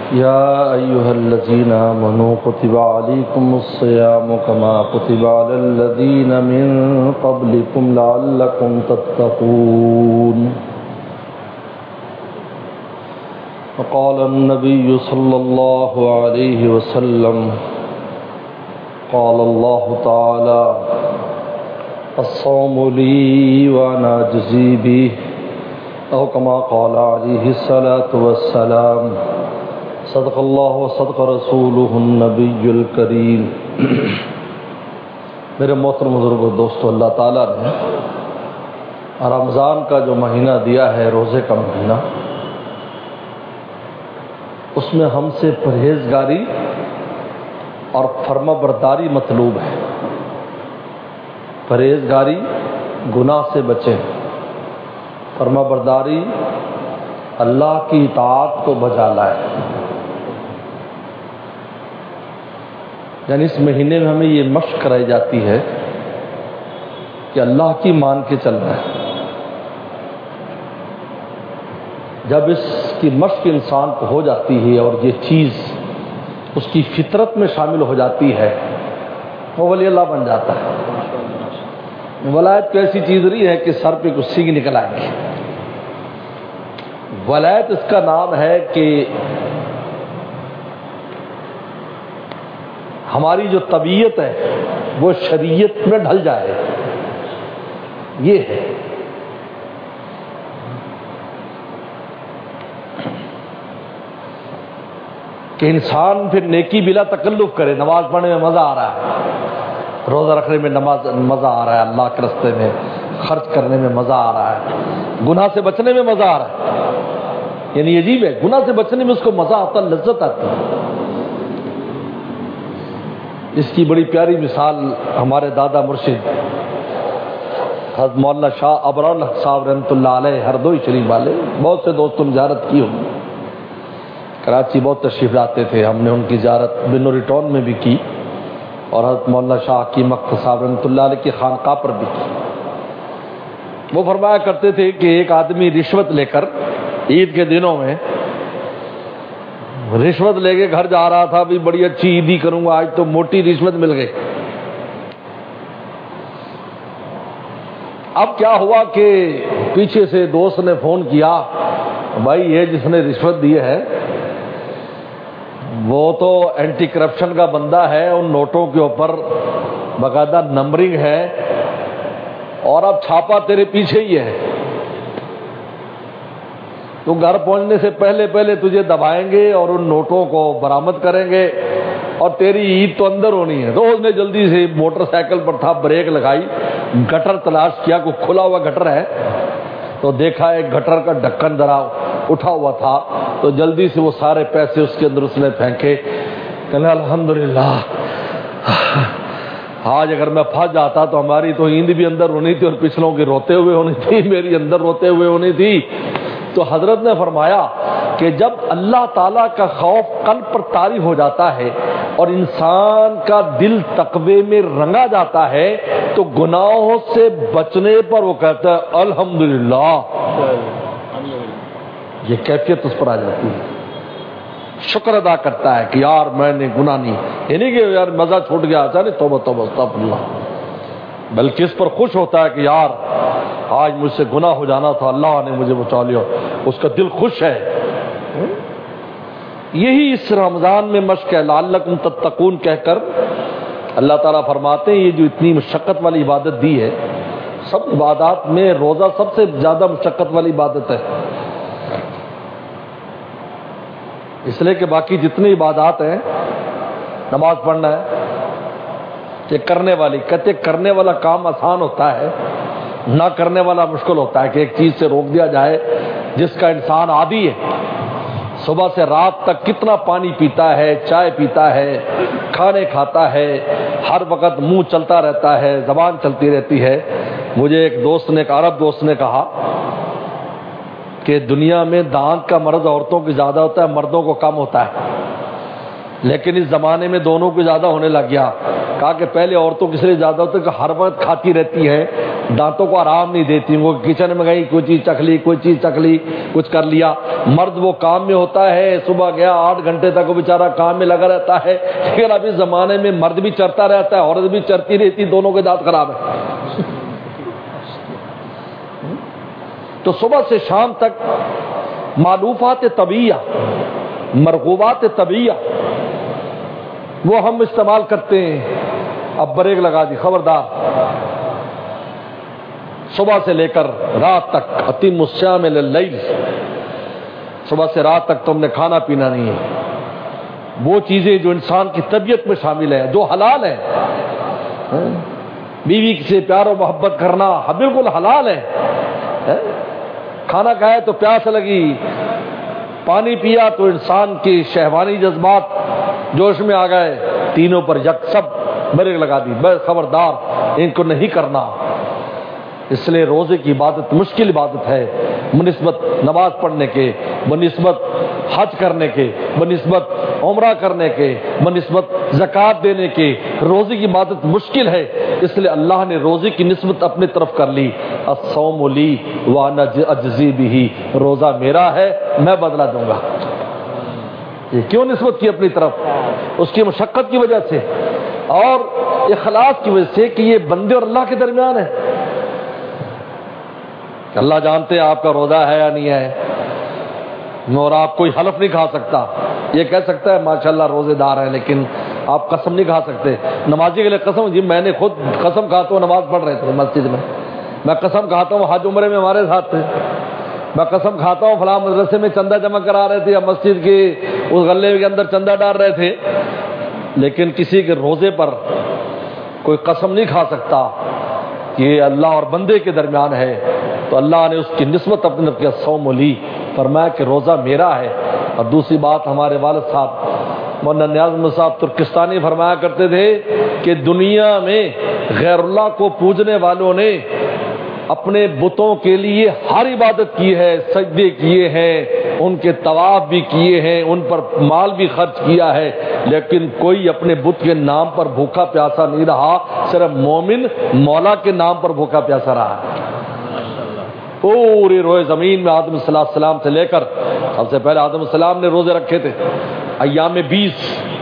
يا أيها الذين آمنوا كتب عليكم الصيام كما كتب على الذين من قبلكم لعلكم تتقون. وقال النبي صلى الله عليه وسلم قال الله تعالى الصوم لي وأنا أجزي به أو كما قال عليه الصلاة والسلام صدق اللہ و صدق رسولہ النبی الکریم. میرے محترم بزرگوں دوستو، اللہ تعالیٰ نے رمضان کا جو مہینہ دیا ہے، روزے کا مہینہ، اس میں ہم سے پرہیزگاری اور فرما برداری مطلوب ہے. پرہیزگاری، گناہ سے بچیں، فرما برداری، اللہ کی اطاعت کو بجا لائے. یعنی اس مہینے میں ہمیں یہ مشق کرائی جاتی ہے کہ اللہ کی مان کے چلنا ہے. جب اس کی مشق انسان کو ہو جاتی ہے اور یہ چیز اس کی فطرت میں شامل ہو جاتی ہے، وہ ولی اللہ بن جاتا ہے. ولایت تو ایسی چیز نہیں ہے کہ سر پہ کچھ سینگ نکل آئیں گے. ولایت اس کا نام ہے کہ ہماری جو طبیعت ہے وہ شریعت میں ڈھل جائے. یہ ہے کہ انسان پھر نیکی بلا تکلف کرے. نماز پڑھنے میں مزہ آ رہا ہے، روزہ رکھنے میں مزہ آ رہا ہے، اللہ کے راستے میں خرچ کرنے میں مزہ آ رہا ہے، گناہ سے بچنے میں مزہ آ رہا ہے. یعنی عجیب ہے، گناہ سے بچنے میں اس کو مزہ آتا، لذت آتی ہے. اس کی بڑی پیاری مثال ہمارے دادا مرشد حضرت مولانا شاہ ابرار الحق صاحب رحمۃ اللہ علیہ ہردوئی شریف والے، بہت سے دوستوں نے زیارت کی ہوگی. کراچی بہت تشریف لاتے تھے، ہم نے ان کی زیارت بنوری ٹاؤن میں بھی کی اور حضرت مولانا شاہ حکیم اختر صاحب رحمۃ اللہ علیہ کی خانقاہ پر بھی کی. وہ فرمایا کرتے تھے کہ ایک آدمی رشوت لے کر عید کے دنوں میں رشوت لے کے گھر جا رہا تھا، بھی بڑی اچھی عیدی کروں گا، آج تو موٹی رشوت مل گئی. اب کیا ہوا کہ پیچھے سے دوست نے فون کیا، بھائی یہ جس نے رشوت دی ہے وہ تو اینٹی کرپشن کا بندہ ہے، ان نوٹوں کے اوپر باقاعدہ نمبرنگ ہے اور اب چھاپا تیرے پیچھے ہی ہے. تو گھر پہنچنے سے پہلے تجھے دبائیں گے اور ان نوٹوں کو برآمد کریں گے اور تیری عید تو اندر ہونی ہے. تو اس نے جلدی سے موٹر سائیکل پر تھا، بریک لگائی، گٹر تلاش کیا، کوئی کھلا ہوا گٹر ہے تو دیکھا ایک گٹر کا ڈھکن ذرا اٹھا ہوا تھا، تو جلدی سے وہ سارے پیسے اس کے اندر اس نے پھینکے. کہنے الحمدللہ، آج اگر میں پھنس جاتا تو ہماری تو عید بھی اندر ہونی تھی اور پچھلوں کی روتے ہوئے ہونی تھی، میری اندر روتے ہوئے ہونی تھی. تو حضرت نے فرمایا کہ جب اللہ تعالیٰ کا خوف قلب پر طاری ہو جاتا ہے اور انسان کا دل تقوی میں رنگا جاتا ہے تو گناہوں سے بچنے پر وہ کہتا ہے الحمدللہ. یہ کیفیت اس پر آ جاتی ہے، شکر ادا کرتا ہے کہ یار میں نے گناہ نہیں، یہ نہیں کہ یار مزہ چھوٹ گیا، اچھا نہیں توبہ توبہ استغفر اللہ، بلکہ اس پر خوش ہوتا ہے کہ یار آج مجھ سے گناہ ہو جانا تھا، اللہ نے مجھے بچا لیا. اس کا دل خوش ہے. یہی اس رمضان میں مشق ہے. لعلکم تتقون کہہ کر اللہ تعالیٰ فرماتے ہیں یہ جو اتنی مشقت والی عبادت دی ہے، سب عبادات میں روزہ سب سے زیادہ مشقت والی عبادت ہے، اس لیے کہ باقی جتنی عبادات ہیں، نماز پڑھنا ہے کہ کرنے والی، کہتے کرنے والا کام آسان ہوتا ہے، نہ کرنے والا مشکل ہوتا ہے. کہ ایک چیز سے روک دیا جائے جس کا انسان عادی ہے، صبح سے رات تک کتنا پانی پیتا ہے، چائے پیتا ہے، کھانے کھاتا ہے، ہر وقت منہ چلتا رہتا ہے، زبان چلتی رہتی ہے. مجھے ایک دوست نے، ایک عرب دوست نے کہا کہ دنیا میں دانت کا مرض عورتوں کی زیادہ ہوتا ہے، مردوں کو کم ہوتا ہے، لیکن اس زمانے میں دونوں کو زیادہ ہونے لگ گیا. کہا کہ پہلے عورتوں کس لیے زیادہ ہوتے کہ ہر وقت کھاتی رہتی ہیں, دانتوں کو آرام نہیں دیتی, وہ کچن میں گئی کوئی چیز چکھ لی, کوئی چیز چکھ لی, کچھ کر لیا. مرد وہ کام میں ہوتا ہے, صبح گیا 8 گھنٹے تک وہ بیچارہ کام میں لگا رہتا ہے. لیکن اب اس زمانے میں مرد بھی چرتا رہتا ہے, عورت بھی چرتی رہتی, دونوں کے دانت خراب ہے. تو صبح سے شام تک معلوفات طبیعیہ, مرغوبات طبیعیہ وہ ہم استعمال کرتے ہیں. اب بریک لگا دی, خبردار, صبح سے لے کر رات تک اتم الصیام الی اللیل, صبح سے رات تک تم نے کھانا پینا نہیں ہے. وہ چیزیں جو انسان کی طبیعت میں شامل ہیں, جو حلال ہیں, بیوی سے پیار و محبت کرنا بالکل حلال ہے. کھانا کھایا تو پیاس لگی, پانی پیا تو انسان کی شہوانی جذبات جوش میں آ گئے, تینوں پر یک سب بریک لگا دی, بس خبردار ان کو نہیں کرنا. اس لیے روزے کی عبادت مشکل عبادت ہے بنسبت نماز پڑھنے کے, بنسبت حج کرنے کے, بنسبت عمرہ کرنے کے, بنسبت زکوٰۃ دینے کے. روزے کی عبادت مشکل ہے, اس لیے اللہ نے روزے کی نسبت اپنی طرف کر لی. الصوم لی وانا اجزی بہ, روزہ میرا ہے میں بدلہ دوں گا. یہ کیوں نسبت کی اپنی طرف؟ اس کی مشقت کی وجہ سے اور اخلاص کی وجہ سے کہ یہ بندے اور اللہ کے درمیان ہے. اللہ جانتے ہیں آپ کا روزہ ہے یا نہیں ہے, اور آپ کوئی حلف نہیں کھا سکتا. یہ کہہ سکتا ہے ماشاءاللہ روزے دار ہیں, لیکن آپ قسم نہیں کھا سکتے. نمازی کے لیے قسم, جی میں نے خود قسم کھاتا ہوں, نماز پڑھ رہے تھے مسجد میں, میں قسم کھاتا ہوں حج عمرے میں ہمارے ساتھ تھے, میں قسم کھاتا ہوں فلاں مدرسے میں چندہ جمع کرا رہے تھے یا مسجد کے اس غلے کے اندر چندہ ڈال رہے تھے. لیکن کسی کے روزے پر کوئی قسم نہیں کھا سکتا کہ یہ اللہ اور بندے کے درمیان ہے. تو اللہ نے اس کی نسبت اپنے کیا صوم لی, فرمایا کہ روزہ میرا ہے. اور دوسری بات, ہمارے والد صاحب مولانا نیاز احمد صاحب ترکستانی فرمایا کرتے تھے کہ دنیا میں غیر اللہ کو پوجنے والوں نے اپنے بتوں کے لیے ہر عبادت کی ہے, سجدے کیے ہیں, ان کے طواف بھی کیے ہیں, ان پر مال بھی خرچ کیا ہے, لیکن کوئی اپنے بت کے نام پر بھوکا پیاسا نہیں رہا. صرف مومن مولا کے نام پر بھوکا پیاسا رہا. پورے روئے زمین میں آدم صلی اللہ علیہ وسلم سے لے کر, سب سے پہلے آدم السلام نے روزے رکھے تھے ایام 20,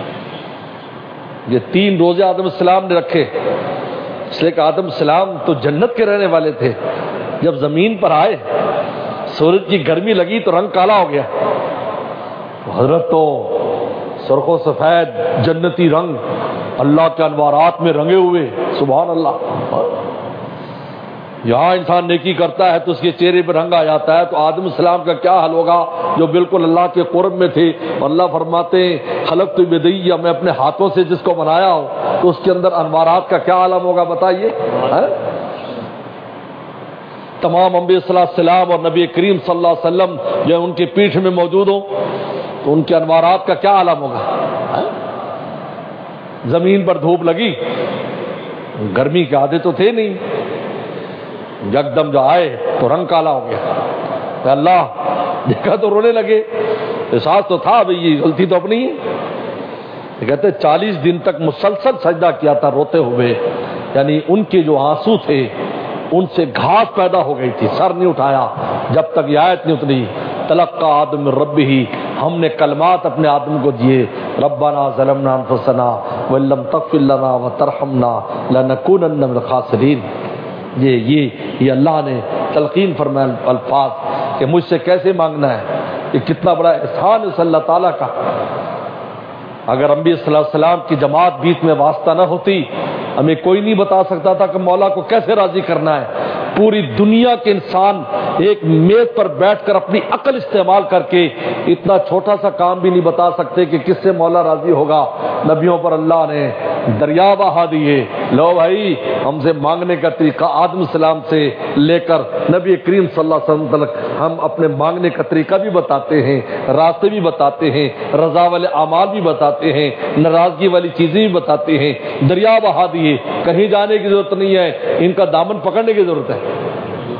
یہ 3 روزے آدم السلام نے رکھے. اس لیے کہ آدم السلام تو جنت کے رہنے والے تھے. جب زمین پر آئے, سورج کی گرمی لگی تو رنگ کالا ہو گیا. حضرت تو سرخ و سفید جنتی رنگ اللہ کے انوارات میں رنگے ہوئے, سبحان اللہ. یہاں انسان نیکی کرتا ہے تو اس کے چہرے پر رنگ آ جاتا ہے, تو آدم السلام کا کیا حال ہوگا جو بالکل اللہ کے قرب میں تھے. اور اللہ فرماتے ہیں خلقت بیدیا, میں اپنے ہاتھوں سے جس کو بنایا ہوں, تو اس کے اندر انوارات کا کیا عالم ہوگا بتائیے. تمام انبیاء صلی اللہ علیہ وسلم اور نبی کریم صلی اللہ علیہ وسلم جو ان کے پیٹھ میں موجود ہوں, تو ان کے انوارات کا کیا عالم ہوگا. زمین پر دھوپ لگی, گرمی کے عادت تو تھے نہیں, یکدم جو آئے تو رنگ کالا ہو گیا. اللہ دیکھا تو رونے لگے, احساس تو تھا بھئی یہ غلطی تو اپنی ہے. کہتے 40 دن تک مسلسل سجدہ کیا تھا روتے ہوئے, یعنی ان کے جو آنسو تھے ان سے گھاس پیدا ہو گئی تھی, سر نہیں اٹھایا جب تک یہ آیت نہیں اتری. تلقى آدم من ربه, ہم نے کلمات اپنے آدم کو دیے, ربنا ظلمنا انفسنا وان لم تغفر لنا وترحمنا لنكونن من الخاسرین. یہ اللہ نے تلقین فرمایا الفاظ کہ مجھ سے کیسے مانگنا ہے. یہ کتنا بڑا احسان ہے اللہ تعالیٰ کا. اگر انبیاء صلی اللہ علیہ وسلم کی جماعت بیچ میں واسطہ نہ ہوتی, ہمیں کوئی نہیں بتا سکتا تھا کہ مولا کو کیسے راضی کرنا ہے. پوری دنیا کے انسان ایک میز پر بیٹھ کر اپنی عقل استعمال کر کے اتنا چھوٹا سا کام بھی نہیں بتا سکتے کہ کس سے مولا راضی ہوگا. نبیوں پر اللہ نے دریا بہا دیے. لو بھائی, ہم سے مانگنے کا طریقہ آدم السلام سے لے کر نبی کریم صلی اللہ علیہ وسلم تک ہم اپنے مانگنے کا طریقہ بھی بتاتے ہیں, راستے بھی بتاتے ہیں, رضا والے اعمال بھی بتاتے ہیں, ناراضگی والی چیزیں بھی بتاتے ہیں. دریا بہا دیے, کہیں جانے کی ضرورت نہیں ہے, ان کا دامن پکڑنے کی ضرورت ہے.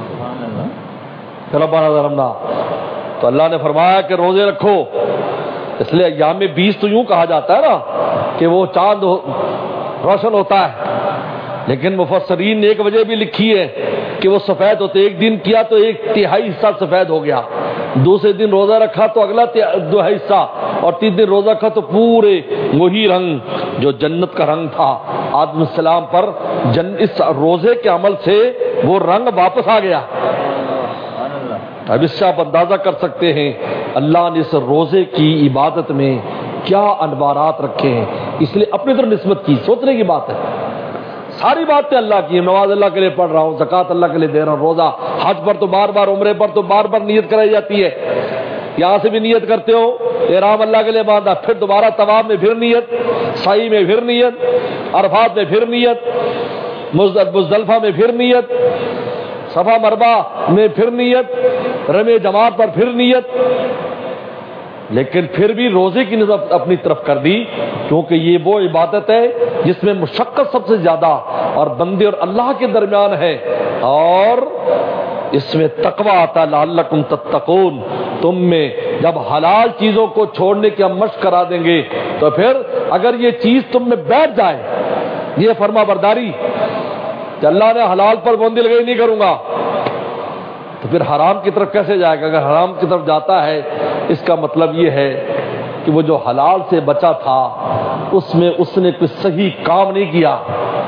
ربنا ظلمنا, تو اللہ نے فرمایا کہ روزے رکھو. اس لیے ایام 20 تو یوں کہا جاتا ہے نا کہ وہ چاند روشن ہوتا ہے، لیکن مفسرین نے ایک وجہ بھی لکھی ہے کہ وہ سفید ہوتے، ایک دن کیا تو 1/3 حصہ سفید ہو گیا، دوسرے دن روزہ رکھا تو اگلا 2 حصہ، اور 3 دن روزہ رکھا تو پورے وہی رنگ جو جنت کا رنگ تھا آدم السلام پر، اس روزے کے عمل سے وہ رنگ واپس آ گیا۔ اب اس سے آپ اندازہ کر سکتے ہیں اللہ نے اس روزے کی عبادت میں کیا انوارات رکھے ہیں، اس لیے اپنی طرف نسبت کی، سوچنے کی بات ہے۔ ساری باتیں اللہ کی، نماز اللہ کے لیے پڑھ رہا ہوں، زکوٰۃ اللہ کے لیے دے رہا ہوں، روزہ، حج پر تو بار بار، عمرے پر تو بار بار نیت کرائی جاتی ہے، یہاں سے بھی نیت کرتے ہو، احرام اللہ کے لیے باندھا، پھر دوبارہ طواف میں پھر نیت، سعی میں پھر نیت، عرفات میں پھر نیت، مزدلفہ میں پھر نیت، صفا مربع میں پھر نیت، رمی جماعت پر پھر نیت، لیکن پھر بھی روزے کی نظر اپنی طرف کر دی، کیونکہ یہ وہ عبادت ہے جس میں مشقت سب سے زیادہ اور بندے اور اللہ کے درمیان ہے، اور اس میں تقوی آتا، لعلکم تتقون۔ تم میں جب حلال چیزوں کو چھوڑنے کی ہم مشق کرا دیں گے تو پھر اگر یہ چیز تم میں بیٹھ جائے، یہ فرما برداری کہ اللہ نے حلال پر پابندی لگائی نہیں کروں گا، تو پھر حرام کی طرف کیسے جائے گا؟ اگر حرام کی طرف جاتا ہے، اس کا مطلب یہ ہے کہ وہ جو حلال سے بچا تھا اس میں اس نے کوئی صحیح کام نہیں کیا۔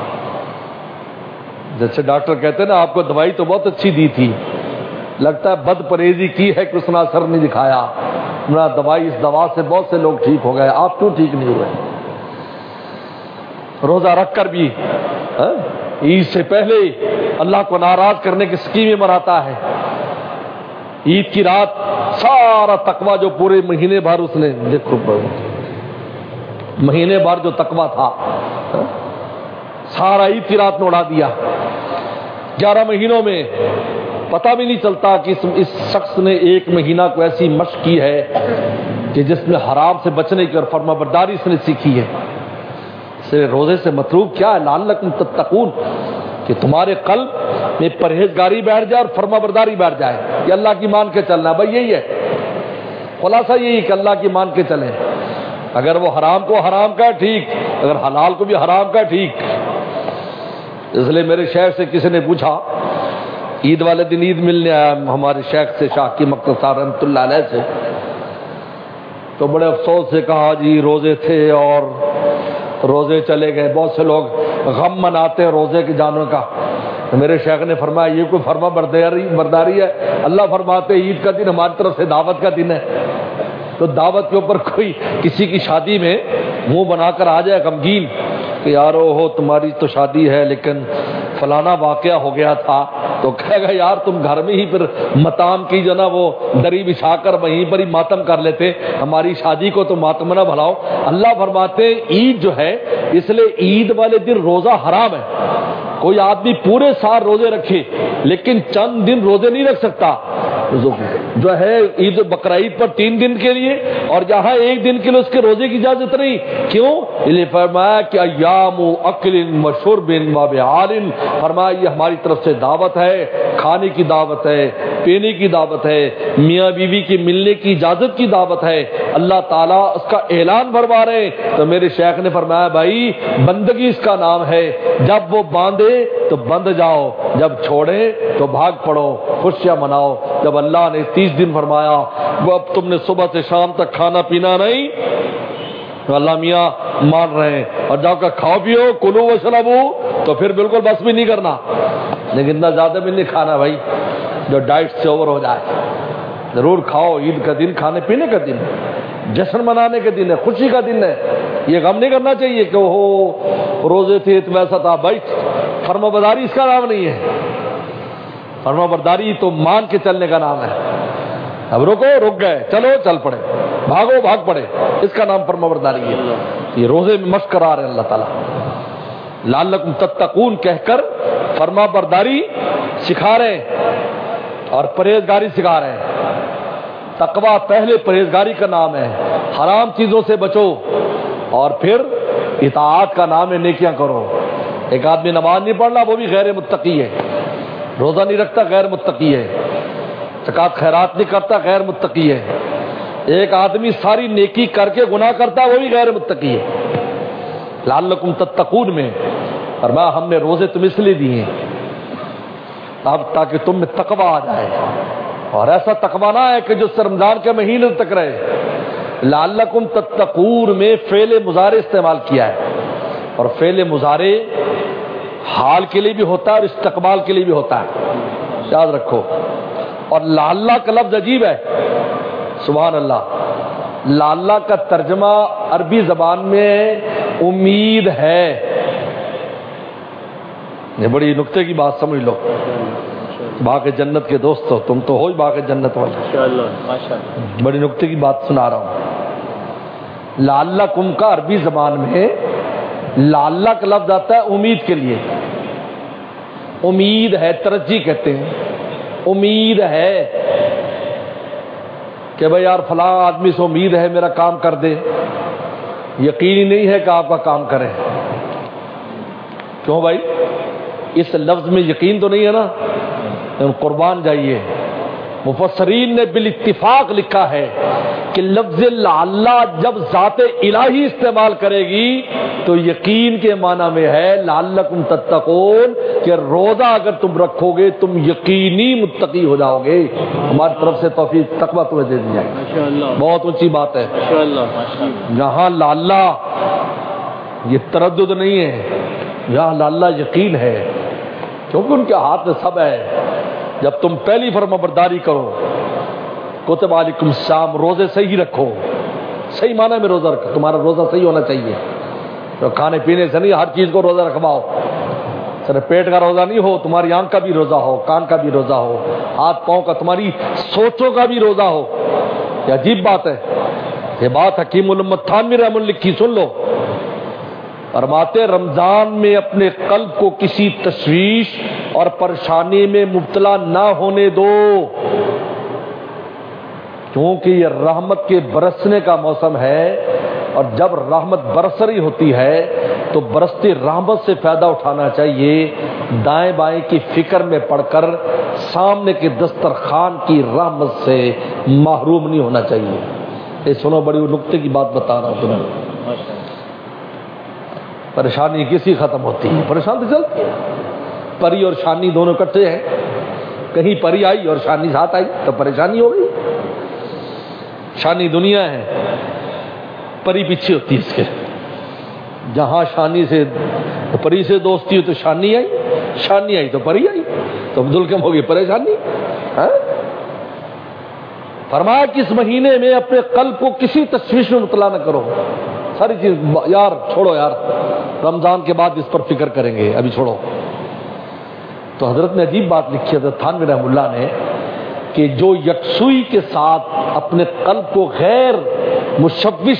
جیسے ڈاکٹر کہتے ہیں نا، آپ کو دوائی تو بہت اچھی دی تھی، لگتا ہے بد پرہیزی کی ہے کہ اس نے اثر نہیں دکھایا، دوائی، اس دوا سے بہت سے لوگ ٹھیک ہو گئے، آپ کیوں ٹھیک نہیں ہوئے؟ روزہ رکھ کر بھی عید سے پہلے اللہ کو ناراض کرنے کی اسکیمیں بناتا ہے، عید کی رات سارا تقویٰ جو پورے مہینے بھر اس نے، دیکھو مہینے بھر جو تقویٰ تھا سارا عید کی رات میں اڑا دیا۔ 11 مہینوں میں پتہ بھی نہیں چلتا کہ اس شخص نے 1 مہینہ کو ایسی مشق کی ہے کہ جس میں حرام سے بچنے کی اور فرما برداری اس نے سیکھی ہے۔ روزے سے مطلوب کیا ہے؟ لعلکم تتقون، کہ تمہارے قلب میں پرہیزگاری بیٹھ جائے اور فرما برداری بیٹھ جائے، یہ اللہ کی مان کے چلنا، بھائی یہی ہے خلاصہ، یہی کہ اللہ کی مان کے چلیں۔ اگر وہ حرام کو حرام کا ٹھیک، اگر حلال کو بھی حرام کا ٹھیک۔ اس لیے میرے شیخ سے کسی نے پوچھا، عید والے دن عید ملنے آیا ہمارے شیخ سے، شاہ کی مقتدر صاحب رحمۃ اللہ علیہ سے، تو بڑے افسوس سے کہا جی روزے تھے اور روزے چلے گئے۔ بہت سے لوگ غم مناتے ہیں روزے کے جانوں کا، تو میرے شیخ نے فرمایا یہ کوئی فرما برداری ہے؟ اللہ فرماتے عید کا دن ہماری طرف سے دعوت کا دن ہے، تو دعوت کے اوپر کوئی کسی کی شادی میں منہ بنا کر آ جائے غمگین کہ یار ہو تمہاری تو شادی ہے لیکن فلانا واقعہ ہو گیا تھا، تو کہے گا یار تم گھر میں ہی پھر ماتم کی جو نا وہ دری بچھا کر وہیں پر ہی ماتم کر لیتے، ہماری شادی کو تو ماتم نہ بھلاؤ۔ اللہ فرماتے عید جو ہے، اس لیے عید والے دن روزہ حرام ہے۔ کوئی آدمی پورے سال روزے رکھے لیکن چند دن روزے نہیں رکھ سکتا، جو ہے عید بقرہ عید پر 3 دن کے لیے، اور جہاں 1 دن کے لیے اس کے روزے کی اجازت نہیں۔ کیوں؟ یہ فرمایا کہ ایام اکل و شرب و بیعال، فرمایا یہ ہماری طرف سے دعوت ہے، کھانے کی دعوت ہے، پینے کی دعوت ہے، میاں بیوی کے ملنے کی اجازت کی دعوت ہے، اللہ تعالیٰ اس کا اعلان فرما رہے ہیں۔ تو میرے شیخ نے فرمایا بھائی بندگی اس کا نام ہے، جب وہ باندھے تو بند جاؤ، جب چھوڑے تو بھاگ پڑو، خوشیاں مناؤ۔ جب اللہ نے 30 دن فرمایا وہ اب تم نے صبح سے شام تک کھانا پینا نہیں، تو اللہ میاں مان رہے ہیں، اور جا کر کھاؤ پیو، کلو وشربو، تو پھر بالکل بس بھی نہیں کرنا، لیکن اتنا زیادہ بھی نہیں کھانا بھائی جو ڈائٹ سے اوور ہو جائے۔ ضرور کھاؤ، عید کا دن کھانے پینے کا دن ہے، جشن منانے کے دن ہے، خوشی کا دن ہے، یہ غم نہیں کرنا چاہیے کہ وہ روزے تھے تو ویسا تھا۔ بھائی فرما برداری اس کا نام نہیں ہے، فرما برداری تو مان کے چلنے کا نام ہے۔ اب رک گئے، چلو چل پڑے، بھاگو بھاگ پڑے، اس کا نام فرما برداری ہے۔ یہ روزے میں مشق کرا رہے ہیں اللہ تعالیٰ، لعلکم تتقون کہہ کر فرما برداری سکھا رہے ہیں اور پرہیزگاری سکھا رہے ہیں۔ تقویٰ پہلے پرہیزگاری کا نام ہے، حرام چیزوں سے بچو، اور پھر اطاعت کا نام ہے نیکیاں کرو۔ ایک آدمی نماز نہیں پڑھنا وہ بھی غیر متقی ہے، روزہ نہیں رکھتا غیر متقی ہے، زکوٰۃ خیرات نہیں کرتا غیر متقی ہے، ایک آدمی ساری نیکی کر کے گناہ کرتا ہے وہ بھی غیر متقی ہے. لعلکم تتقون میں فرمایا ہم نے روزے تم اس لیے دیے اب تاکہ تم میں تقوی آ جائے, اور ایسا تقوی نہ ہے کہ جو رمضان کے مہینے تک رہے. لعلکم تتقون میں فعل مضارع استعمال کیا ہے, اور فعل مضارع حال کے لیے بھی ہوتا ہے اور استقبال کے لیے بھی ہوتا ہے, یاد رکھو. اور لعلہ کا لفظ عجیب ہے, سبحان اللہ. لعلہ کا ترجمہ عربی زبان میں امید ہے. یہ بڑی نکتے کی بات سمجھ لو. باغ جنت کے دوستو, تم تو ہو ہی باغ جنت والے, بڑی نکتے کی بات سنا رہا ہوں. لعلکم کا عربی زبان میں لعلہ کا لفظ آتا ہے امید کے لیے. امید ہے, ترجیح کہتے ہیں. امید ہے کہ بھئی یار فلاں آدمی سے امید ہے میرا کام کر دے, یقینی نہیں ہے کہ آپ کا کام کرے. کیوں بھائی؟ اس لفظ میں یقین تو نہیں ہے نا, قربان جائیے. مفسرین نے بالاتفاق لکھا ہے کہ لفظ لعلہ جب ذات الہی استعمال کرے گی تو یقین کے معنی میں ہے لعلکم تتقون, کہ روزہ اگر تم رکھو گے تم یقینی متقی ہو جاؤ گے. ہماری طرف سے توفیق تقویٰ تمہیں دے دی جائے گی. بہت اونچی بات ہے. یہاں لعلہ یہ تردد نہیں ہے, یہاں لعلہ یقین ہے, کیونکہ ان کے ہاتھ میں سب ہے. جب تم پہلی فرمانبرداری کرو, کتب علیکم الصیام, روزے صحیح رکھو, صحیح معنی میں روزہ رکھو. تمہارا روزہ صحیح ہونا چاہیے, تو کھانے پینے سے نہیں, ہر چیز کو روزہ رکھواؤ. صرف پیٹ کا روزہ نہیں ہو, تمہاری آنکھ کا بھی روزہ ہو, کان کا بھی روزہ ہو, ہاتھ پاؤں کا, تمہاری سوچوں کا بھی روزہ ہو. یہ عجیب بات ہے. یہ بات حکیم الامت تھانوی رحمۃ اللہ لکھی, سن لو. فرماتے رمضان میں اپنے قلب کو کسی تشویش اور پریشانی میں مبتلا نہ ہونے دو, کیونکہ یہ رحمت کے برسنے کا موسم ہے, اور جب رحمت برس رہی ہوتی ہے تو برستی رحمت سے فائدہ اٹھانا چاہیے. دائیں بائیں کی فکر میں پڑ کر سامنے کے دسترخوان کی رحمت سے محروم نہیں ہونا چاہیے. یہ سنو, بڑی نکتے کی بات بتا رہا ہوں تمہیں. پریشانی کسی ختم ہوتی ہے, پریشان تو چلتی ہے. پری اور شانی دونوں اکٹھے ہیں, کہیں پری آئی اور شانی ساتھ آئی تو پریشانی ہو گئی. شانی دنیا ہے, پری پیچھے ہوتی ہے اس کے. جہاں شانی سے پری سے دوستی ہو تو شانی آئی, شانی آئی تو پری آئی, تو عبدالکم ہوگی پریشانی. فرمایا کہ اس مہینے میں اپنے قلب کو کسی تشویش میں مبتلا نہ کرو. ساری چیز یار چھوڑو, یار رمضان کے بعد اس پر فکر کریں گے, ابھی چھوڑو. تو حضرت نے عجیب بات لکھی حضرت تھانوی رحمہ اللہ نے, کہ جو یکسوئی کے ساتھ اپنے قلب کو غیر مشوش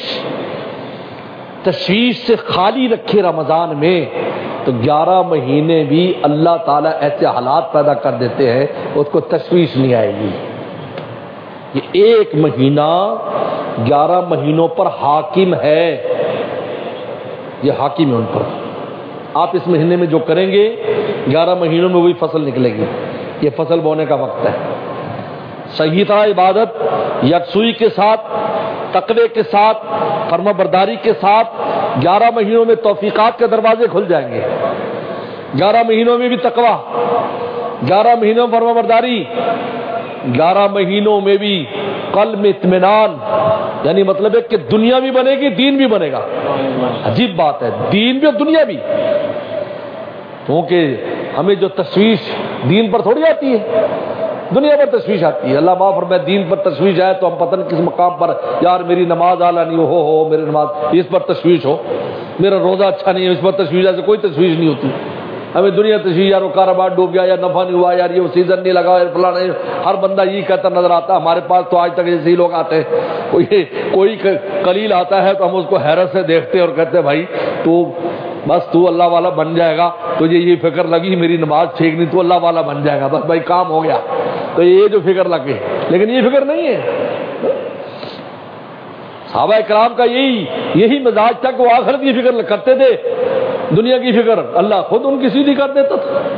تشویش سے خالی رکھے رمضان میں, تو 11 مہینے بھی اللہ تعالیٰ ایسے حالات پیدا کر دیتے ہیں اس کو تشویش نہیں آئے گی. یہ ایک مہینہ 11 مہینوں پر حاکم ہے, یہ حاکم ہے ان پر. آپ اس مہینے میں جو کریں گے 11 مہینوں میں وہی فصل نکلے گی. یہ فصل بونے کا وقت ہے. صحیح طرح عبادت یکسوئی کے ساتھ, تقوی کے ساتھ, فرما برداری کے ساتھ 11 مہینوں میں توفیقات کے دروازے کھل جائیں گے. 11 مہینوں میں بھی تقوی, 11 مہینوں میں فرما برداری, 11 مہینوں میں بھی قلب میں اطمینان, یعنی مطلب ہے کہ دنیا بھی بنے گی, دین بھی بنے گا. عجیب بات ہے, دین بھی اور دنیا بھی. کیونکہ ہمیں جو تشویش دین پر تھوڑی آتی ہے, دنیا پر تشویش آتی ہے. اللہ معاف فرمائے, دین پر تشویش آئے تو ہم پتہ نہیں کس مقام پر, یار میری نماز اعلیٰ نہیں ہو, میری نماز اس پر تشویش ہو, میرا روزہ اچھا نہیں ہے اس پر تشویش. ایسے کوئی تشویش نہیں ہوتی. ہمیں دنیا تشویش, یار وہ کاروبار ڈوب گیا, یا نفع نہیں ہوا, یار یہ وہ سیزن نہیں لگا, فلاں نہیں. ہر بندہ یہی کہتا نظر آتا. ہمارے پاس تو آج تک ایسے ہی لوگ آتے ہیں, کوئی قلیل آتا ہے تو ہم اس کو حیرت سے دیکھتے اور کہتے ہیں بھائی تو اللہ والا بن جائے گا, تجھے یہ فکر لگی میری نماز ٹھیک نہیں, تو اللہ والا بن جائے گا, بس بھائی کام ہو گیا. تو یہ جو فکر لگے, لیکن یہ فکر نہیں ہے. صحابہ کرام کا یہی مزاج تھا کہ وہ آخرت کی فکر کرتے تھے, دنیا کی فکر اللہ خود ان کی سیدھی کر دیتا تھا.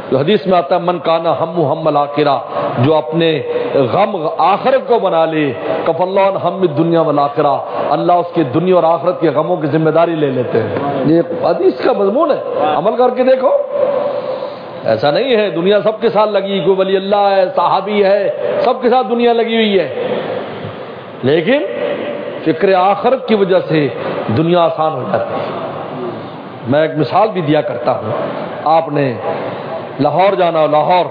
جو حدیث میں آتا ہے من کانا ہم الآخرہ، جو اپنے غم آخرت کو بنا لے، کف اللہ عن ہم الدنیا والآخرہ، اللہ اس کے دنیا اور آخرت کے غموں کی ذمہ داری لے لیتے ہیں۔ یہ حدیث کا مضمون ہے، عمل کر کے دیکھو۔ ایسا نہیں ہے دنیا سب کے ساتھ لگی، کوئی ولی اللہ ہے، صحابی ہے، سب کے ساتھ دنیا لگی ہوئی ہے، لیکن فکر آخرت کی وجہ سے دنیا آسان ہو جاتی ہے۔ میں ایک مثال بھی دیا کرتا ہوں، آپ نے لاہور جانا ہو، لاہور،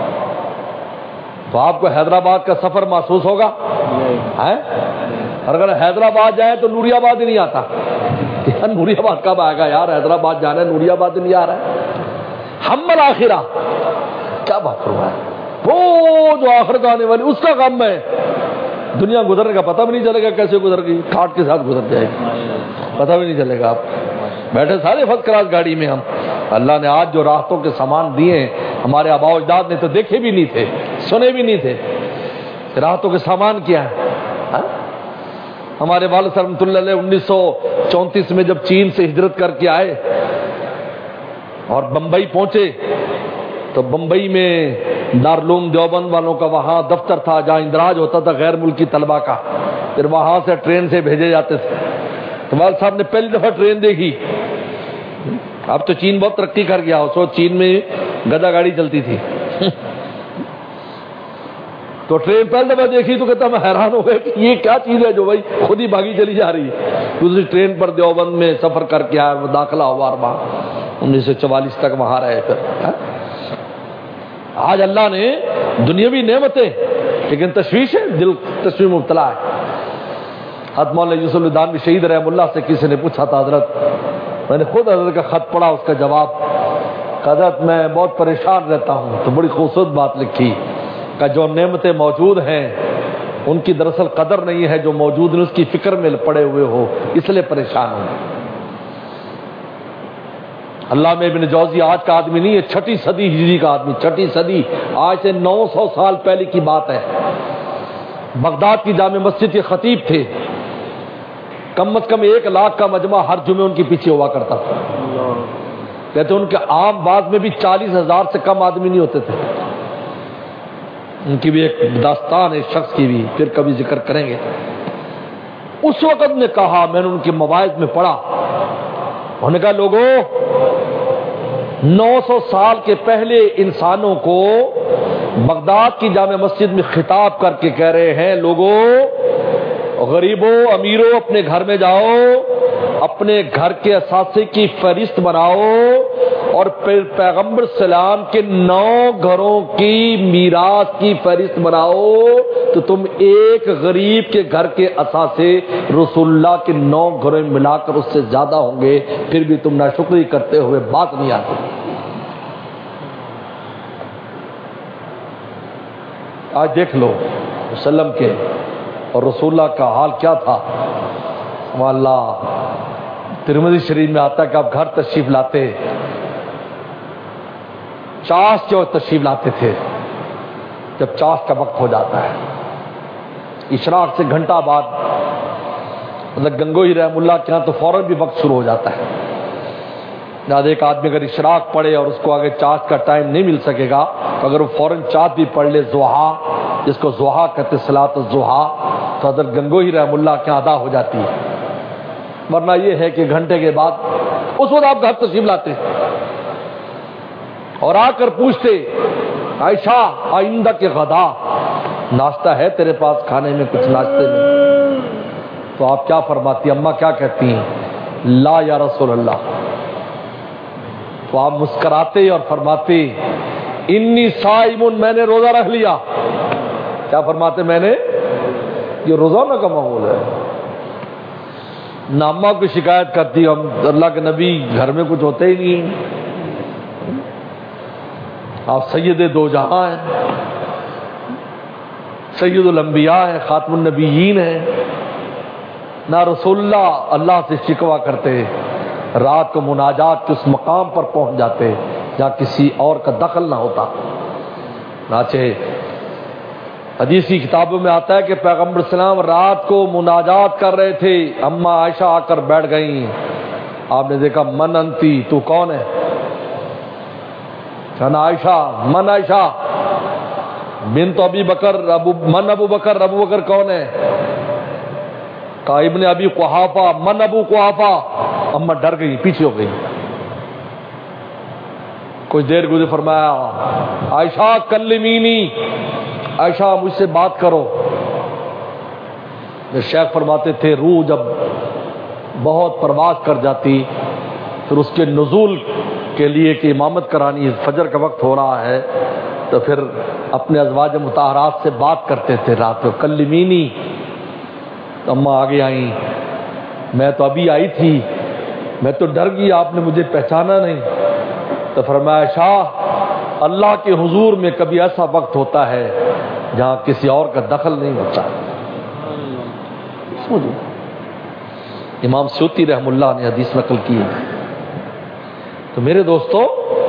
تو آپ کو حیدرآباد کا سفر محسوس ہوگا؟ اور اگر حیدرآباد جائیں تو نوری آباد ہی نہیں آتا، یار نوری آباد کب آئے گا یار، حیدرآباد جانا ہے نوری آباد ہی نہیں آ رہا ہے۔ ہم الآخرہ، کیا بات کروں ہے، وہ جو آخرت آنے والی اس کا غم ہے، دنیا گزرنے کا پتہ بھی نہیں چلے گا کیسے گزر گئی، ٹھاٹ کے ساتھ گزر جائے گی، پتہ بھی نہیں چلے گا۔ آپ بیٹھے سارے فرسٹ کلاس گاڑی میں، ہم اللہ نے آج جو راحتوں کے سامان دیے ہیں، ہمارے آباء و اجداد نے تو دیکھے بھی نہیں تھے، سنے بھی نہیں تھے، راحتوں کے سامان کیا ہے۔ ہمارے والد صاحب رحمۃ اللہ علیہ 1934 میں جب چین سے ہجرت کر کے آئے اور بمبئی پہنچے، تو بمبئی میں دارالعلوم دیوبند والوں کا وہاں دفتر تھا جہاں اندراج ہوتا تھا غیر ملکی طلباء کا، پھر وہاں سے ٹرین سے بھیجے جاتے تھے۔ تو والد صاحب نے پہلی دفعہ ٹرین دیکھی، اب تو چین بہت ترقی کر گیا، سو چین میں گدا گاڑی چلتی تھی، تو ٹرین پہلی دفعہ دیکھی تو کہتا میں حیران ہو گیا کہ یہ کیا چیز ہے جو بھائی خود ہی بھاگی چلی جا رہی ہے۔ دوسری ٹرین پر دیوبند میں سفر کر کے آیا، وہ داخلہ ہوا وہاں 1944 تک وہاں رہے۔ پھر آج اللہ نے دنیاوی نعمتیں، لیکن تشویش ہے، دل تشویش مبتلا ہے۔ حضرت مولانا یوسف الدانوی شہید رحم اللہ سے کسی نے پوچھا تھا، حضرت میں نے خود حضرت کا خط پڑھا، اس کا جواب، حضرت میں بہت پریشان رہتا ہوں، تو بڑی خوبصورت بات لکھی کہ جو نعمتیں موجود ہیں ان کی دراصل قدر نہیں ہے، جو موجود ہیں اس کی فکر میں پڑے ہوئے ہو، اس لیے پریشان ہوں۔ علامہ ابن جوزی آج کا آدمی نہیں ہے، 6 صدی ہجری کا آدمی، 6 صدی، آج سے 900 سال پہلے کی بات ہے۔ بغداد کی جامع مسجد کے خطیب تھے، کم از کم 1 لاکھ کا مجمع ہر جمعے ان کے پیچھے ہوا کرتا تھا۔ کہتے ان کے عام باز میں بھی 40,000 سے کم آدمی نہیں ہوتے تھے۔ ان کی بھی ایک داستان ہے شخص کی بھی، پھر کبھی ذکر کریں گے۔ اس وقت نے کہا، میں نے ان کے مواعظ میں پڑھا، انہوں نے کہا لوگوں 900 سال کے پہلے انسانوں کو بغداد کی جامع مسجد میں خطاب کر کے کہہ رہے ہیں، لوگوں غریبوں امیروں اپنے گھر میں جاؤ، اپنے گھر کے اثاثے کی فہرست بناؤ اور پھر پیغمبر سلام کے 9 گھروں کی میراث کی فہرست بناؤ، تو تم ایک غریب کے گھر کے اثاثے رسول اللہ کے 9 گھروں میں ملا کر اس سے زیادہ ہوں گے، پھر بھی تم ناشکری کرتے ہوئے بات نہیں آتی۔ آج دیکھ لو وسلم کے اور رسول اللہ کا حال کیا تھا۔ واللہ ترمذی شریف میں آتا ہے کہ آپ گھر تشریف لاتے، چاش کے وقت تشریف لاتے تھے، جب چاش کا وقت ہو جاتا ہے اشراق سے گھنٹہ بعد، مطلب گنگوہی رحم اللہ کے یہاں تو فوراً بھی وقت شروع ہو جاتا ہے۔ جہاں ایک آدمی اگر اشراق پڑھے اور اس کو آگے چاش کا ٹائم نہیں مل سکے گا تو اگر وہ فوراً چاش بھی پڑھ لے، ضحیٰ جس کو ضحیٰ کہتے صلاۃ الضحیٰ، تو حضرت گنگوہی رحم اللہ کے ادا ہو جاتی ہے۔ ورنہ یہ ہے کہ گھنٹے کے بعد اس وقت آپ گھر تشریف لاتے اور آ کر پوچھتے، عائشہ آئندہ کے غدا ناشتہ ہے تیرے پاس کھانے میں، کچھ ناشتے میں؟ تو آپ کیا فرماتی، اماں کیا کہتی ہیں؟ لا یا رسول اللہ۔ تو آپ مسکراتے اور فرماتے انی صائم، میں نے روزہ رکھ لیا۔ کیا فرماتے؟ میں نے، یہ روزانہ کا معمول ہے۔ نامہ کو شکایت کرتی، ہم اللہ کے نبی گھر میں کچھ ہوتے ہی نہیں، آپ سید دو جہاں ہیں، سید الانبیاء ہیں، خاتم النبیین ہیں، نہ رسول اللہ سے شکوہ کرتے، رات کو مناجات کے اس مقام پر پہنچ جاتے جہاں کسی اور کا دخل نہ ہوتا۔ چنانچہ حدیث کی کتابوں میں آتا ہے کہ پیغمبر اسلام رات کو مناجات کر رہے تھے، اماں عائشہ آ کر بیٹھ گئیں، آپ نے دیکھا من انتی، تو کون ہے؟ کہنا عائشہ، من عائشہ بنت ابی بکر، من ابو بکر، ابو بکر کون ہے؟ کہا ابن ابی قحافہ، من ابو قحافہ۔ اما ڈر گئی، پیچھے ہو گئی۔ کچھ دیر گزری، فرمایا عائشہ کلمینی، عائشہ مجھ سے بات کرو۔ شیخ فرماتے تھے روح جب بہت پرواز کر جاتی، پھر اس کے نزول کے لیے کہ امامت کرانی، فجر کا وقت ہو رہا ہے، تو پھر اپنے ازواج مطہرات سے بات کرتے تھے رات کو، کلمینی۔ تو اماں آگے آئیں، میں تو ابھی آئی تھی، میں تو ڈر گئی، آپ نے مجھے پہچانا نہیں۔ تو فرمایا شاہ، اللہ کے حضور میں کبھی ایسا وقت ہوتا ہے جہاں کسی اور کا دخل نہیں ہوتا۔ امام سیوطی رحم اللہ نے حدیث نقل کی ہے۔ تو میرے دوستو،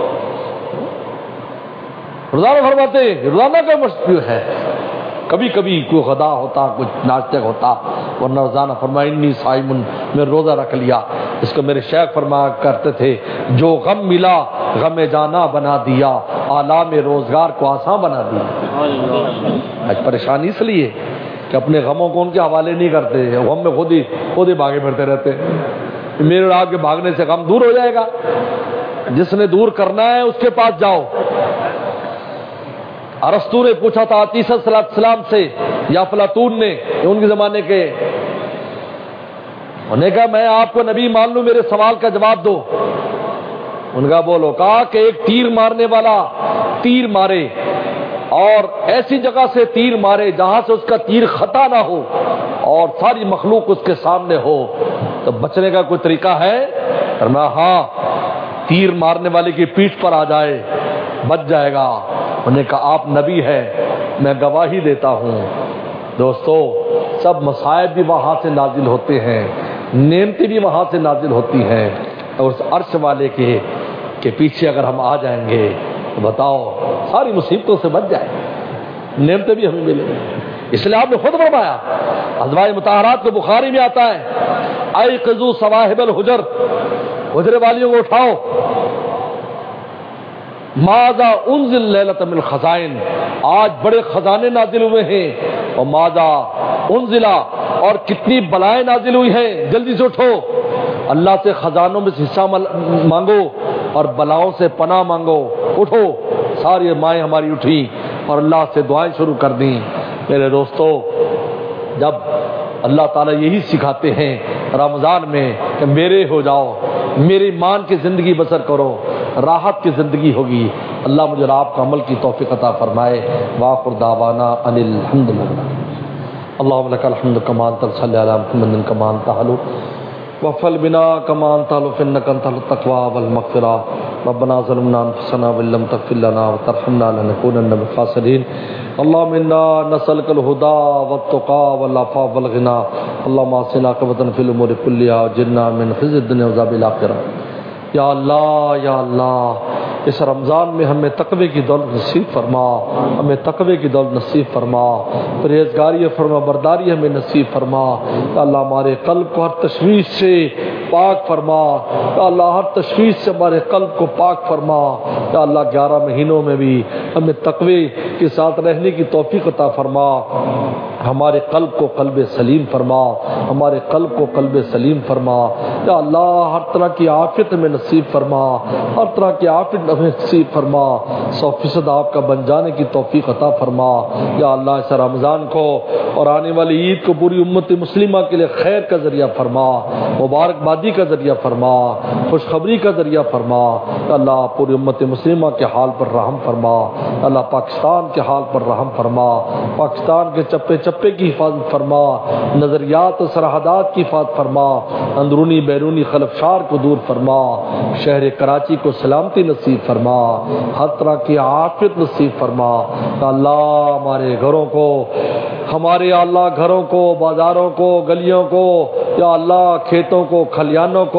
روزانہ فرماتے روزانہ کا مشکل ہے، کبھی کبھی کوئی غدا ہوتا، کچھ ناشتہ ہوتا، ورنہ روزانہ فرمایا انی صائم، میں روزہ رکھ لیا۔ اس کو میرے شیخ فرمایا کرتے تھے جو غم ملا غم جانا بنا دیا، آلام روزگار کو آسان بنا دیا۔ آج پریشانی اس لیے کہ اپنے غموں کو ان کے حوالے نہیں کرتے، غم میں خود ہی بھاگے پھرتے رہتے۔ میرے اور آپ کے بھاگنے سے غم دور ہو جائے گا؟ جس نے دور کرنا ہے اس کے پاس جاؤ۔ ارسطو نے پوچھا تھا عیسیٰ صلی اللہ علیہ وسلم سے، یا افلاطون نے، ان کے زمانے کے، انہوں نے کہا میں آپ کو نبی مان لوں، میرے سوال کا جواب دو۔ ان کا بولو، کہا کہ ایک تیر مارنے والا تیر مارے اور ایسی جگہ سے تیر مارے جہاں سے اس کا تیر خطا نہ ہو اور ساری مخلوق اس کے سامنے ہو، تو بچنے کا کوئی طریقہ ہے؟ فرمایا ہاں، تیر مارنے والے کی پیٹھ پر آ جائے، بچ جائے گا۔ انہوں نے کہا آپ نبی ہے، میں گواہی دیتا ہوں۔ دوستو، سب مصائب بھی وہاں سے نازل ہوتے ہیں، نعمتیں بھی وہاں سے نازل ہوتی ہیں، اور اس عرش والے کے پیچھے اگر ہم آ جائیں گے تو بتاؤ ساری مصیبتوں سے بچ جائیں، نعمتیں بھی ہمیں ملیں گی۔ اس لیے آپ نے خود فرمایا، ازواج مطہرات کو بخاری میں آتا ہے، ایقظوا صواحب الحجر، حجرے والیوں کو اٹھاؤ، ماذا انزل لیلۃ من الخزائن، آج بڑے خزانے نازل ہوئے ہیں، اور ماذا انزلا، اور کتنی بلائیں نازل ہوئی ہیں، جلدی سے اٹھو، اللہ سے خزانوں میں سے حصہ مانگو اور بلاؤں سے پناہ مانگو۔ اٹھو، ساری مائیں ہماری اٹھی اور اللہ سے دعائیں شروع کر دیں۔ میرے دوستو، جب اللہ تعالیٰ یہی سکھاتے ہیں رمضان میں کہ میرے ہو جاؤ، میری مان کی زندگی بسر کرو، راحت کی زندگی ہوگی۔ اللہ مجھے اور آپ کو عمل کی توفیق عطا فرمائے۔ وآخر دعوانا ان الحمدللہ۔ اللہم لک الحمد کما انت صلی علی محمد کما انت حلو وفل بنا کما انت حلو فانک انت التقوی والمغفرہ۔ ربنا ظلمنا انفسنا وان لم تغفر لنا وترحمنا لنکونن من الخاسرین۔ اللهم انا نسألك الهدى والتقى والعفاف والغنى اللهم احسن عاقبتنا في الامور كلها واجرنا من خزي الدنيا وعذاب الاخره۔ یا اللہ، یا اللہ، اس رمضان میں ہمیں تقوی کی دولت نصیب فرما، ہمیں تقوی کی دولت نصیب فرما، پرہیزگاری فرما برداری ہمیں نصیب فرما۔ یا اللہ، ہمارے قلب کو ہر تشویش سے پاک فرما، یا اللہ ہر تشویش سے ہمارے قلب کو پاک فرما۔ یا اللہ 11 مہینوں میں بھی ہمیں تقوی کے ساتھ رہنے کی توفیق عطا فرما، ہمارے قلب کو قلب سلیم فرما، ہمارے قلب کو قلب سلیم فرما۔ یا اللہ ہر طرح کی عافیت میں نصیب فرما، ہر طرح کی عافیت ہمیں نصیب فرما، 100% آپ کا بن جانے کی توفیق عطا فرما۔ یا اللہ اس رمضان کو اور آنے والی عید کو پوری امت مسلمہ کے لیے خیر کا ذریعہ فرما، مبارکبادی کا ذریعہ فرما، خوشخبری کا ذریعہ فرما۔ یا اللہ پوری امت مسلمہ کے حال پر رحم فرما، یا اللہ پاکستان کے حال پر رحم فرما، پاکستان کے چپے چپے کی حفاظت فرما، نظریات و سرحدات کی حفاظت فرما، اندرونی بیرونی خلفشار کو دور فرما، شہر کراچی کو سلامتی نصیب فرما، ہر طرح کی عافیت نصیب فرما۔ یا اللہ ہمارے گھروں کو، ہمارے اللہ گھروں کو، بازاروں کو، گلیوں کو، یا اللہ کھیتوں کو، کھلیانوں کو،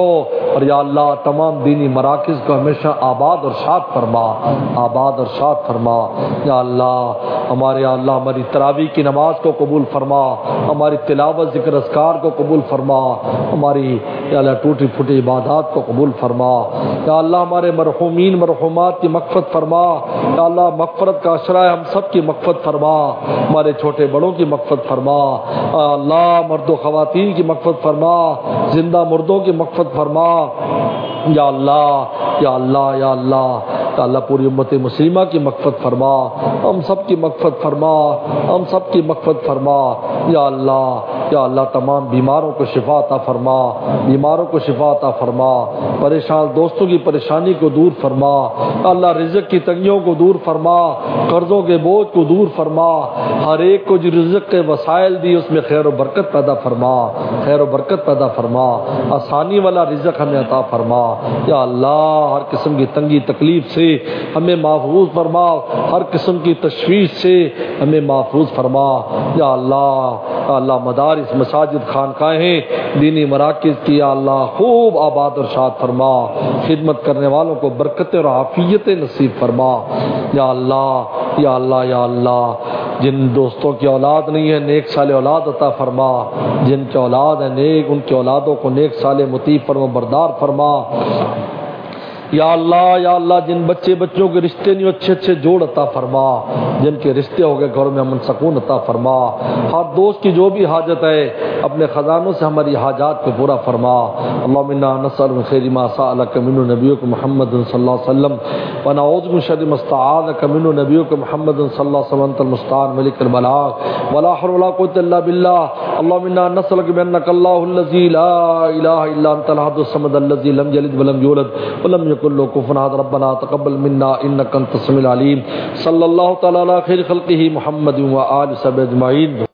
اور یا اللہ تمام دینی مراکز کو ہمیشہ آباد اور شاد فرما، آباد اور شاد فرما۔ یا اللہ ہماری تراویح کی نماز کو قبول فرما، ہماری تلاوت ذکر اذکار کو قبول فرما، ہماری یا اللہ ٹوٹی پھوٹی عبادات کو قبول فرما۔ یا اللہ ہمارے مرحومین مرحومات کی مغفرت فرما، یا اللہ مغفرت کا عشرہ ہے، ہم سب کی مغفرت فرما، ہمارے چھوٹے بڑوں کی مغفرت فرما، اللہ مرد و خواتین کی مغفرت فرما، زندہ مردوں کی مغفرت فرما۔ یا اللہ یا اللہ یا اللہ یا اللہ پوری امت مسلمہ کی مغفرت فرما، ہم سب کی مغفرت فرما، ہم سب کی مغفرت فرما۔ یا اللہ تمام بیماروں کو شفا عطا فرما، بیماروں کو شفا عطا فرما، پریشان دوستوں کی پریشانی کو دور فرما، اللہ رزق کی تنگیوں کو دور فرما، قرضوں کے بوجھ کو دور فرما، ہر ایک کو جو رزق کے وسائل دی اس میں خیر و برکت پیدا فرما، خیر و برکت پیدا فرما، آسانی والا رزق ہمیں عطا فرما۔ یا اللہ ہر قسم کی تنگی تکلیف سے ہمیں محفوظ فرما، ہر قسم کی تشویش سے ہمیں محفوظ فرما۔ یا اللہ مدارس مساجد خانقاہیں دینی مراکز کی یا اللہ خوب آباد اور شاد فرما، خدمت کرنے والوں کو برکتیں اور عافیتیں نصیب فرما۔ یا اللہ یا اللہ یا اللہ جن دوستوں کی اولاد نہیں ہے نیک صالح اولاد عطا فرما، جن کی اولاد ہے نیک ان کی اولادوں کو نیک صالح مطیع فرما بردار فرما۔ یا اللہ جن بچوں کے رشتے نہیں اچھے اچھے جوڑ عطا فرما، جن کے رشتے ہو گئے گھروں میں امن سکون عطا فرما، ہر دوست کی جو بھی حاجت ہے اپنے خزانوں سے ہماری حاجات کو پورا فرما۔ اللهم انا نسأل من خير ما سألك منه نبيك محمد صلى الله عليه وسلم ونعوذ من شر ما استعاذك منه نبيك محمد صلى الله عليه وسلم انت المستعان ملك البلاغ ولا حول ولا قوة الا بالله۔ اللهم انا نسألك بأنك الله الذي لا اله الا انت الاحد الصمد الذي لم يلد ولم يولد ولم يكن له كفوا احد۔ ربنا تقبل منا انك انت السميع العليم۔ صلى الله تعالى على خير خلقه محمد وآله وصحبه اجمعين۔